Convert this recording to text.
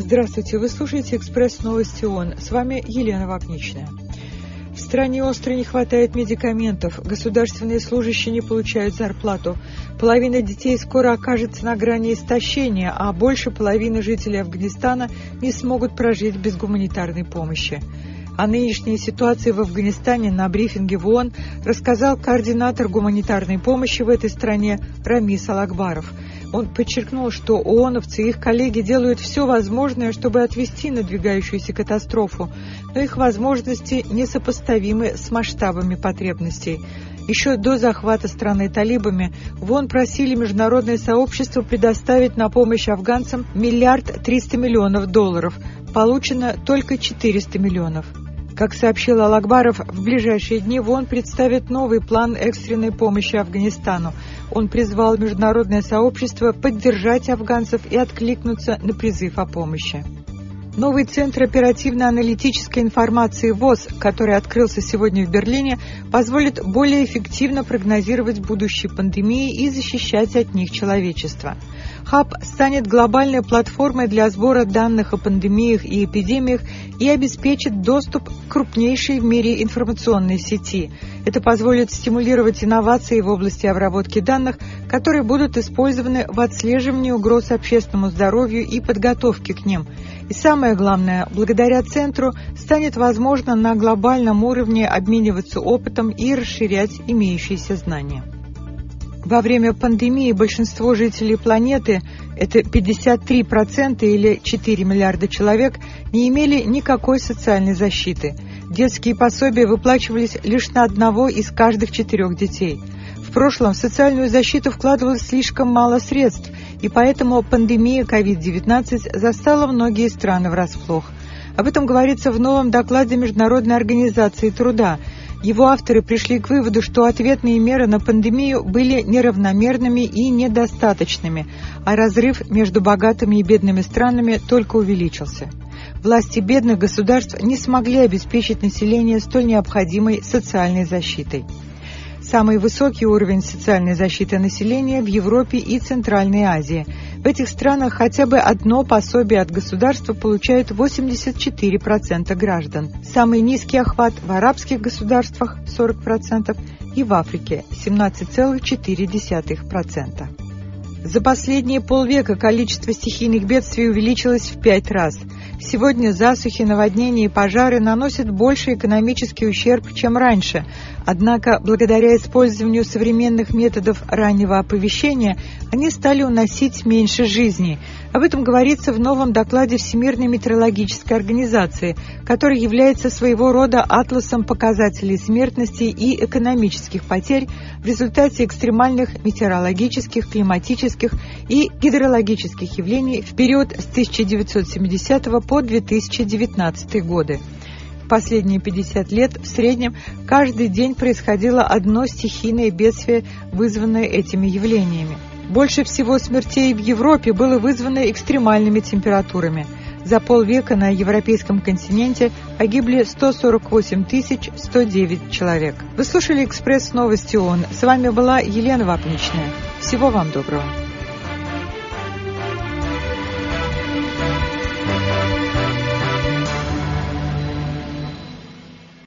Здравствуйте, вы слушаете «Экспресс новости ООН». С вами Елена Вапничная. В стране остро не хватает медикаментов, государственные служащие не получают зарплату, половина детей скоро окажется на грани истощения, а больше половины жителей Афганистана не смогут прожить без гуманитарной помощи. О нынешней ситуации в Афганистане на брифинге в ООН рассказал координатор гуманитарной помощи в этой стране Рамис Алакбаров. Он подчеркнул, что ООНовцы и их коллеги делают все возможное, чтобы отвести надвигающуюся катастрофу, но их возможности несопоставимы с масштабами потребностей. Еще до захвата страны талибами в ООН просили международное сообщество предоставить на помощь афганцам $1 300 миллионов. Получено только 400 миллионов. Как сообщил Алакбаров, в ближайшие дни в ООН представит новый план экстренной помощи Афганистану. Он призвал международное сообщество поддержать афганцев и откликнуться на призыв о помощи. Новый центр оперативно-аналитической информации ВОС, который открылся сегодня в Берлине, позволит более эффективно прогнозировать будущие пандемии и защищать от них человечество. Хаб станет глобальной платформой для сбора данных о пандемиях и эпидемиях и обеспечит доступ к крупнейшей в мире информационной сети. Это позволит стимулировать инновации в области обработки данных, которые будут использованы в отслеживании угроз общественному здоровью и подготовке к ним. И самое главное, благодаря центру станет возможно на глобальном уровне обмениваться опытом и расширять имеющиеся знания. Во время пандемии большинство жителей планеты, это 53% или 4 миллиарда человек, не имели никакой социальной защиты. Детские пособия выплачивались лишь на одного из каждых 4 детей. В прошлом в социальную защиту вкладывалось слишком мало средств, и поэтому пандемия COVID-19 застала многие страны врасплох. Об этом говорится в новом докладе Международной организации труда. Его авторы пришли к выводу, что ответные меры на пандемию были неравномерными и недостаточными, а разрыв между богатыми и бедными странами только увеличился. Власти бедных государств не смогли обеспечить население столь необходимой социальной защитой. Самый высокий уровень социальной защиты населения в Европе и Центральной Азии. В этих странах хотя бы одно пособие от государства получают 84% граждан. Самый низкий охват в арабских государствах 40% и в Африке 17,4%. За последние полвека количество стихийных бедствий увеличилось в 5 раз. Сегодня засухи, наводнения и пожары наносят больше экономический ущерб, чем раньше. Однако, благодаря использованию современных методов раннего оповещения, они стали уносить меньше жизней. Об этом говорится в новом докладе Всемирной метеорологической организации, который является своего рода атласом показателей смертности и экономических потерь в результате экстремальных метеорологических, климатических и гидрологических явлений в период с 1970 по 2019 годы. В последние 50 лет в среднем каждый день происходило одно стихийное бедствие, вызванное этими явлениями. Больше всего смертей в Европе было вызвано экстремальными температурами. За полвека на европейском континенте погибли 148 109 человек. Вы слушали «Экспресс новости ООН». С вами была Елена Вапничная. Всего вам доброго.